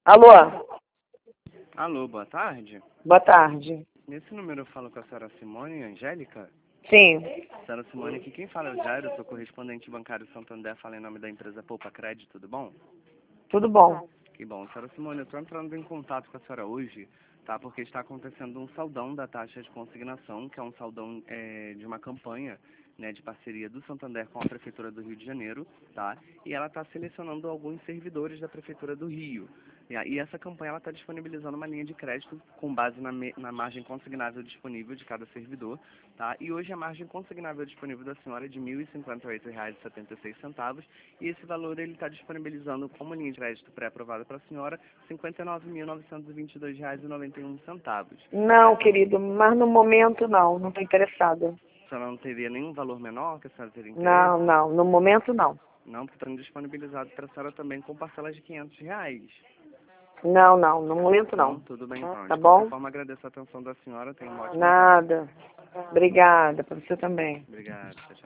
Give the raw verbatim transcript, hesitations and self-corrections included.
Alô? Alô, boa tarde. Boa tarde. Nesse número eu falo com a senhora Simone Angélica. Sim. Senhora Simone, aqui quem fala é o Jairo, sou correspondente bancário Santander, fala em nome da empresa Poupa Crédito, tudo bom? Tudo bom. Que bom. Senhora Simone, eu estou entrando em contato com a senhora hoje, tá? Porque está acontecendo um saldão da taxa de consignação, que é um saldão é, de uma campanha, né, de parceria do Santander com a Prefeitura do Rio de Janeiro, tá? E ela está selecionando alguns servidores da Prefeitura do Rio. E, a- e essa campanha ela está disponibilizando uma linha de crédito com base na, me- na margem consignável disponível de cada servidor, tá? E hoje a margem consignável disponível da senhora é de mil e cinquenta e oito reais e setenta e seis centavos, e esse valor ele está disponibilizando como linha de crédito pré-aprovada para a senhora cinquenta e nove mil novecentos e vinte e dois reais e noventa e um centavos. Não, querido, mas no momento não, não estou interessada. A senhora não teria nenhum valor menor que a senhora teria interesse? Não, não, no momento não. Não, porque está disponibilizado para a senhora também com parcelas de quinhentos reais. Não, não, no momento não. Tudo bem então. Tá De qualquer bom? forma, agradeço a atenção da senhora. Tenha uma ótima tarde. Nada. Obrigada, para você também. Obrigado. Tchau, tchau.